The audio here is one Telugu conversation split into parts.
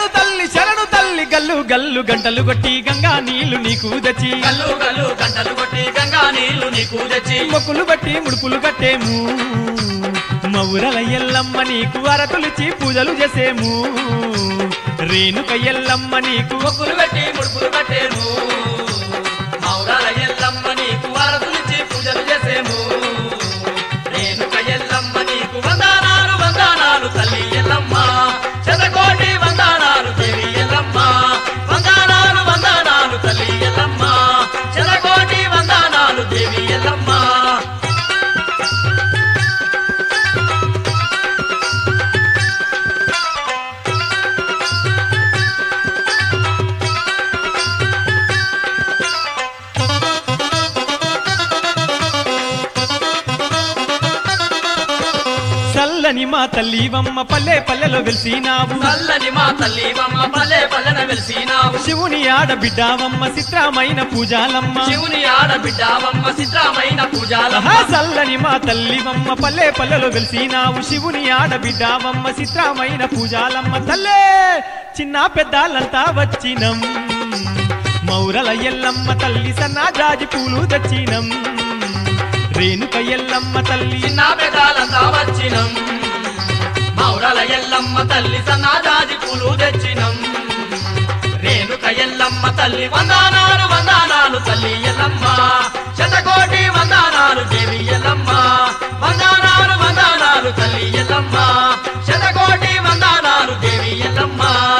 శరణు తల్లి గల్లు గల్లు గంటలు కొట్టి గంగా నీళ్లు నీకు తెచ్చి గల్లు గల్లు గంటలు కొట్టి గంగా నీళ్లు నీకు తెచ్చి మొక్కులు బట్టి ముడుపులు కట్టేము మౌరల ఎల్లమ్మ నీకు అరతులిచి పూజలు చేసేము రేణుక ఎల్లమ్మ నీకు మొక్కులు పెట్టి ముడుపులు కట్టేము మౌరాల ఎల్లమ్మ నీకు అరతులిచి పూజలు చేసేము రేణుక ఎల్లమ్మ నీకు వందనాలు వందనాలు తల్లి ఎల్లమ్మ శతకోటి వందనాలు దేవి ఎల్లమ్మ వందనాలు వందనాలు తల్లి ఎల్లమ్మ శతకోటి వందనాలు దేవి ఎల్లమ్మ చల్లని మా తల్లివమ్మ పల్లె పల్లెలో వెలిసినావు చల్లని మా తల్లివమ్మ పల్లె పల్లెన వెలిసినావు శివుని ఆడబిడ్డావమ్మ చిత్రమైన పూజాలమ్మ శివుని ఆడబిడ్డావమ్మ చిత్రమైన పూజాలమ్మ చల్లని మా తల్లివమ్మ పల్లె పల్లెలో వెలిసినావు శివుని ఆడబిడ్డావమ్మ చిత్రమైన పూజాలమ్మ తల్లే చిన్న పెద్దాలంతా వచ్చినం మౌరల ఎల్లమ్మ తల్లి సన్నా జాజి పూలు తెచ్చినం రేణుక ఎల్లమ్మ తల్లి చిన్న పెదాలంతా వచ్చినం మౌరల ఎల్లమ్మ తల్లి సన్నాజాజి పూలు తెచ్చినం రేణుక ఎల్లమ్మ తల్లి వందనాలు వందనాలు తల్లి ఎల్లమ్మ శతకోటి వందనాలు దేవి ఎల్లమ్మ వందనాలు వందనాలు తల్లి ఎల్లమ్మ శతకోటి వందనాలు దేవి ఎల్లమ్మ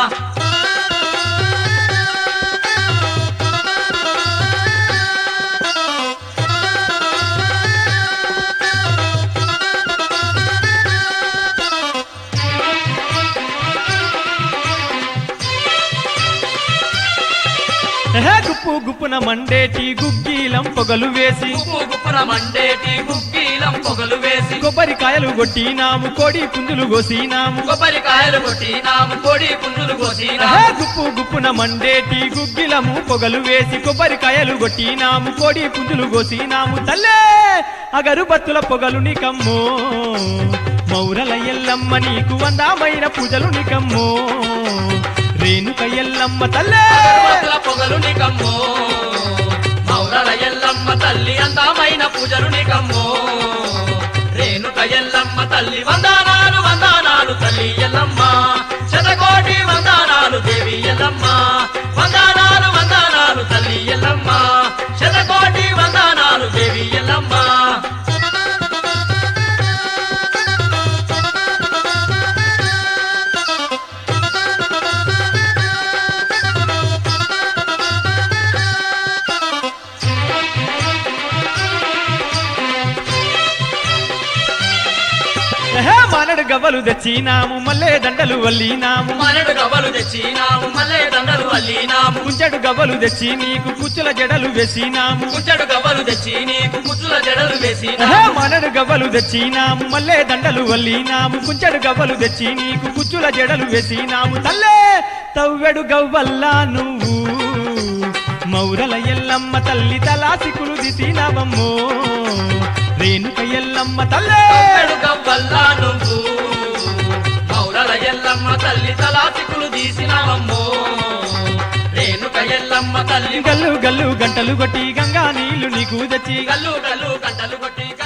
గుప్పు గుప్పున మండేటి గుగ్గిలం పొగలు వేసి గుప్పు గుప్పున మండేటి గుగ్గిలం పొగలు వేసి కొబ్బరికాయలు కొట్టినాము కోడి పుంజులు కోసినాము కొబ్బరికాయలు కొట్టినాము కోడి పుంజులు కోసినాము గుప్పు గుప్పున మండేటి గుగ్గిలము పొగలు వేసి కొబ్బరికాయలు కొట్టినాము కోడి పుంజులు కోసినాము తల్లే అగరుబత్తుల పొగలు నీకమ్మో మౌరల ఎల్లమ్మ నీకు వందమైన పూజలు నీకమ్మో రేణుక ఎల్లమ్మ తల్లే పొగలు నీకమ్మో మౌరల ఎల్లమ్మ తల్లి అందమైన పూజలు నీకమ్మో రేణుక ఎల్లమ్మ తల్లి వందనాలు వందనాలు తల్లి ఎల్లమ్మ శతకోటి వందనాలు దేవి ఎల్లమ్మ వందనాలు వందనాలు తల్లి ఎల్లమ్మ శతకోటి వందనాలు దేవి ఎల్లమ్మ మనడు గవ్వలు తెచ్చినాము మల్లె దండలు వల్లినాము మనడు గవ్వలు తెచ్చినాము మల్లె దండలు వల్లినాము కుంచెడు గవ్వలు తెచ్చి నీకు కుచ్చుల జడలు వేసినాము కుంచెడు గవ్వలు తెచ్చి నీకు కుచ్చుల జడలు వేసినాము మనడు గవ్వలు తెచ్చినాము మల్లె దండలు వల్లినాము కుంచెడు గవ్వలు తెచ్చి నీకు కుచ్చుల జడలు వేసినాము తల్లే తవ్వెడు గవ్వల్లా నువ్వు మౌరల ఎల్లమ్మ తల్లి తలాసికులు దిసినవమ్మో రేణుక ఎల్లమ్మ తల్లే గవ్వల్లా నువ్వు మౌరల ఎల్లమ్మ తల్లి తలాసికులు తీసినవమ్మో రేణుక ఎల్లమ్మ తల్లి గల్లు గల్లు గంటలు కొట్టి గంగా నీళ్లు నీకు తెచ్చి గల్లు గల్లు గంటలు కొట్టి